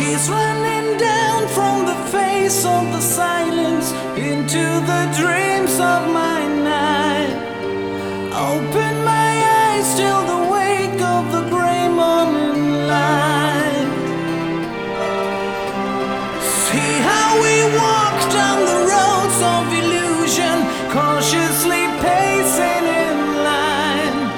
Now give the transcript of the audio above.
She's running down from the face of the silence into the dreams of my night. Open my eyes till the wake of the gray morning light. See how we walk down the roads of illusion, cautiously